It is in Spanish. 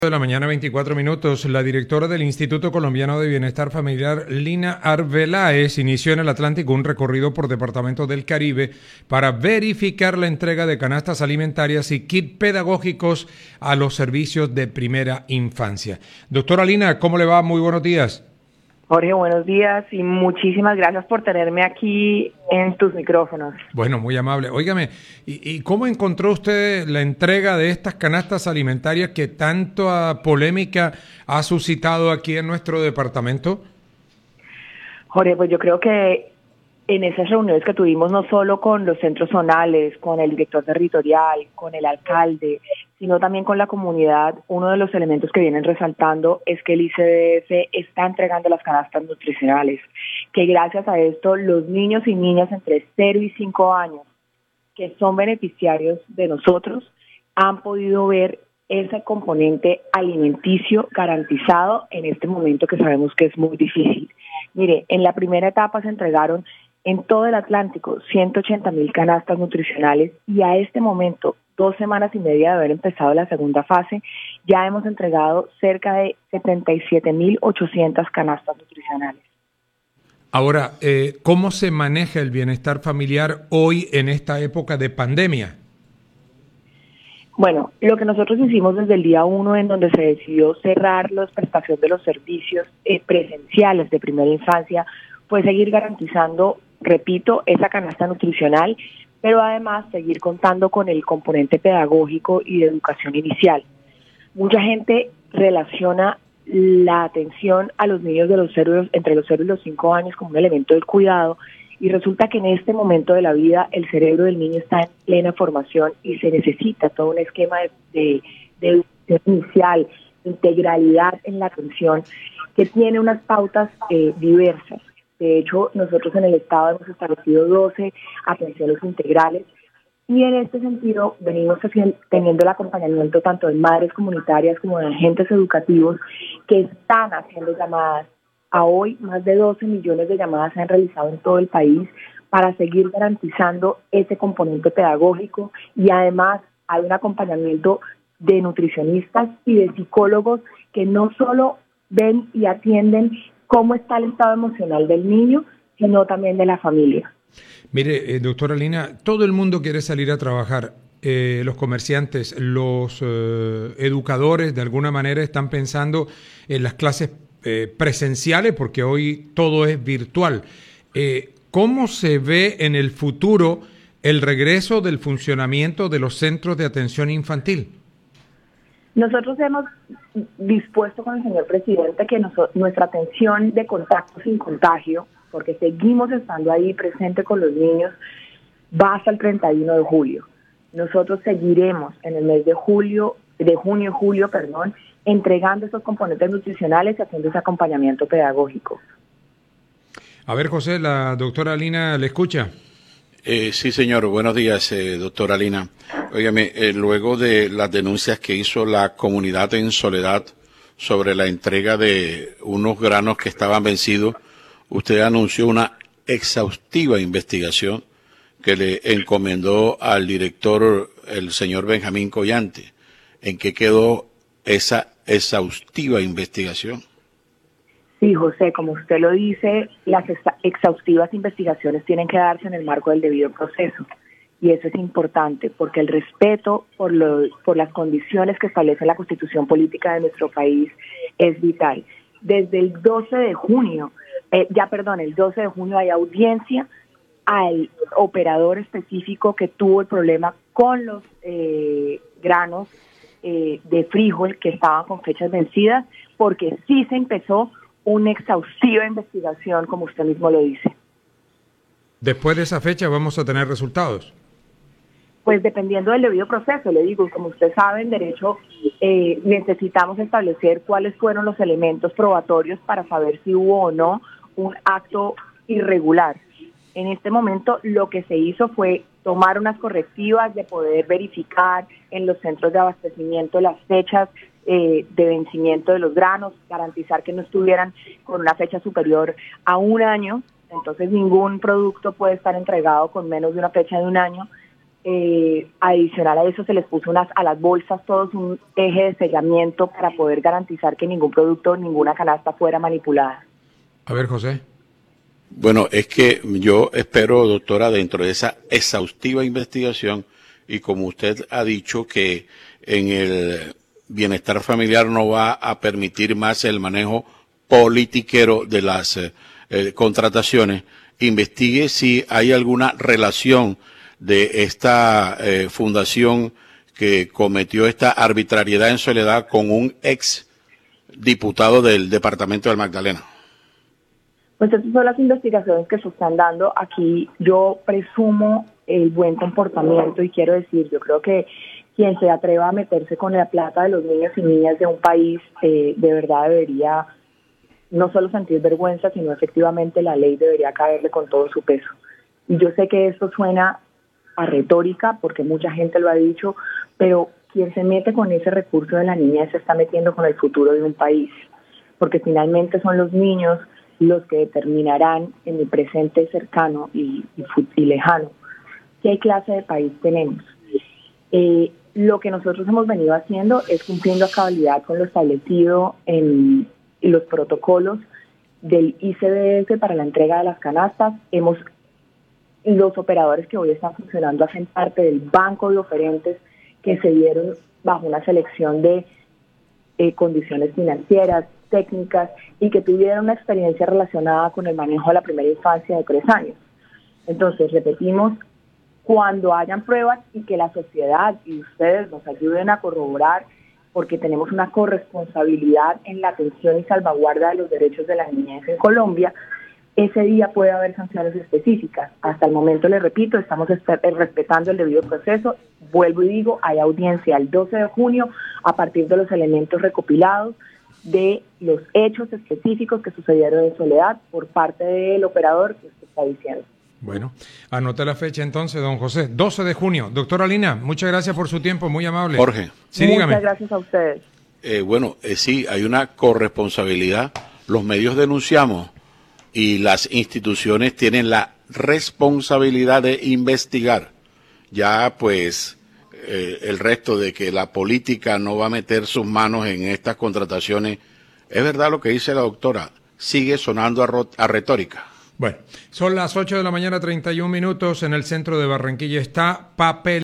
De la mañana, 24 minutos. La directora del Instituto Colombiano de Bienestar Familiar, Lina Arbeláez, inició en el Atlántico un recorrido por departamentos del Caribe para verificar la entrega de canastas alimentarias y kits pedagógicos a los servicios de primera infancia. Doctora Lina, ¿cómo le va? Muy buenos días. Jorge, buenos días y muchísimas gracias por tenerme aquí en tus micrófonos. Bueno, muy amable. Óigame, ¿y cómo encontró usted la entrega de estas canastas alimentarias que tanta polémica ha suscitado aquí en nuestro departamento? Jorge, pues yo creo que en esas reuniones que tuvimos no solo con los centros zonales, con el director territorial, con el alcalde, sino también con la comunidad, uno de los elementos que vienen resaltando es que el ICBF está entregando las canastas nutricionales, que gracias a esto los niños y niñas entre 0 y 5 años que son beneficiarios de nosotros han podido ver ese componente alimenticio garantizado en este momento que sabemos que es muy difícil. Mire, en la primera etapa se entregaron en todo el Atlántico 180,000 canastas nutricionales y a este momento, 2 semanas y media de haber empezado la segunda fase, ya hemos entregado cerca de 77,800 canastas nutricionales. Ahora, ¿cómo se maneja el bienestar familiar hoy en esta época de pandemia? Bueno, lo que nosotros hicimos desde el día 1 en donde se decidió cerrar la prestación de los servicios presenciales de primera infancia fue seguir garantizando, repito, esa canasta nutricional, pero además seguir contando con el componente pedagógico y de educación inicial. Mucha gente relaciona la atención a los niños entre los 0 y los 5 años como un elemento del cuidado, y resulta que en este momento de la vida el cerebro del niño está en plena formación y se necesita todo un esquema de educación inicial, integralidad en la atención, que tiene unas pautas diversas. De hecho, nosotros en el Estado hemos establecido 12 atenciones integrales y en este sentido venimos teniendo el acompañamiento tanto de madres comunitarias como de agentes educativos que están haciendo llamadas. A hoy, más de 12 millones de llamadas se han realizado en todo el país para seguir garantizando ese componente pedagógico y además hay un acompañamiento de nutricionistas y de psicólogos que no solo ven y atienden cómo está el estado emocional del niño, sino también de la familia. Mire, doctora Lina, todo el mundo quiere salir a trabajar. Los comerciantes, los educadores, de alguna manera están pensando en las clases presenciales, porque hoy todo es virtual. ¿Cómo se ve en el futuro el regreso del funcionamiento de los centros de atención infantil? Nosotros hemos dispuesto con el señor presidente que nuestra atención de contacto sin contagio, porque seguimos estando ahí presente con los niños, va hasta el 31 de julio. Nosotros seguiremos en el mes de junio y julio, entregando estos componentes nutricionales y haciendo ese acompañamiento pedagógico. A ver, José, la doctora Lina le escucha. Sí, señor. Buenos días, doctora Lina. Óigame, luego de las denuncias que hizo la comunidad en Soledad sobre la entrega de unos granos que estaban vencidos, usted anunció una exhaustiva investigación que le encomendó al director, el señor Benjamín Collante. ¿En qué quedó esa exhaustiva investigación? Sí, José, como usted lo dice, las exhaustivas investigaciones tienen que darse en el marco del debido proceso. Y eso es importante porque el respeto por las condiciones que establece la Constitución Política de nuestro país es vital. Desde el 12 de junio hay audiencia al operador específico que tuvo el problema con los granos de frijol que estaban con fechas vencidas, porque sí se empezó una exhaustiva investigación, como usted mismo lo dice. Después de esa fecha vamos a tener resultados. Pues dependiendo del debido proceso, le digo, como usted sabe, en derecho necesitamos establecer cuáles fueron los elementos probatorios para saber si hubo o no un acto irregular. En este momento lo que se hizo fue tomar unas correctivas de poder verificar en los centros de abastecimiento las fechas de vencimiento de los granos, garantizar que no estuvieran con una fecha superior a 1 año, entonces ningún producto puede estar entregado con menos de una fecha de 1 año, Adicional a eso se les puso a las bolsas todos un eje de sellamiento para poder garantizar que ningún producto, ninguna canasta fuera manipulada. A ver, José. Bueno, es que yo espero, doctora, dentro de esa exhaustiva investigación, y como usted ha dicho que en el bienestar familiar no va a permitir más el manejo politiquero de las contrataciones, investigue si hay alguna relación de esta fundación que cometió esta arbitrariedad en Soledad con un ex diputado del departamento del Magdalena. Pues esas son las investigaciones que se están dando. Aquí yo presumo el buen comportamiento y quiero decir, yo creo que quien se atreva a meterse con la plata de los niños y niñas de un país de verdad debería no solo sentir vergüenza, sino efectivamente la ley debería caerle con todo su peso. Y yo sé que esto suena a retórica, porque mucha gente lo ha dicho, pero quien se mete con ese recurso de la niñez se está metiendo con el futuro de un país, porque finalmente son los niños los que determinarán en el presente cercano y lejano qué clase de país tenemos. Lo que nosotros hemos venido haciendo es cumpliendo a cabalidad con lo establecido en los protocolos del ICBF para la entrega de las canastas. Los operadores que hoy están funcionando hacen parte del banco de oferentes que se dieron bajo una selección de condiciones financieras, técnicas y que tuvieron una experiencia relacionada con el manejo de la primera infancia de 3 años. Entonces, repetimos, cuando hayan pruebas y que la sociedad y ustedes nos ayuden a corroborar, porque tenemos una corresponsabilidad en la atención y salvaguarda de los derechos de la niñez en Colombia, ese día puede haber sanciones específicas. Hasta el momento, les repito, estamos respetando el debido proceso. Vuelvo y digo, hay audiencia el 12 de junio a partir de los elementos recopilados de los hechos específicos que sucedieron en Soledad por parte del operador que usted está diciendo. Bueno, anote la fecha entonces, don José. 12 de junio. Doctora Lina, muchas gracias por su tiempo, muy amable. Jorge. Sí, muchas dígame. gracias a ustedes. Sí, hay una corresponsabilidad. Los medios denunciamos y las instituciones tienen la responsabilidad de investigar. Ya pues el resto de que la política no va a meter sus manos en estas contrataciones, es verdad lo que dice la doctora, sigue sonando a retórica. Bueno, son las 8 de la mañana, 31 minutos, en el centro de Barranquilla está papel.